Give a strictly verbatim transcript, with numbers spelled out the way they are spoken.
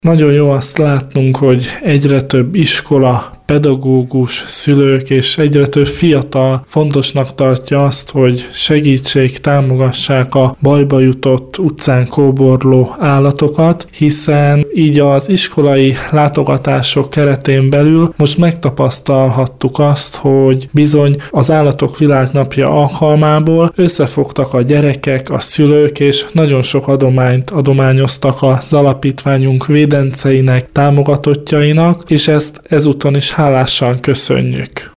Nagyon jó azt látnunk, hogy egyre több iskola, pedagógus, szülők és egyre több fiatal fontosnak tartja azt, hogy segítsék, támogassák a bajba jutott utcán kóborló állatokat, hiszen így az iskolai látogatások keretén belül most megtapasztalhattuk azt, hogy bizony az Állatok Világnapja alkalmából összefogtak a gyerekek, a szülők, és nagyon sok adományt adományoztak az alapítványunk védenceinek, támogatottjainak, és ezt ezúton is hálásan köszönjük.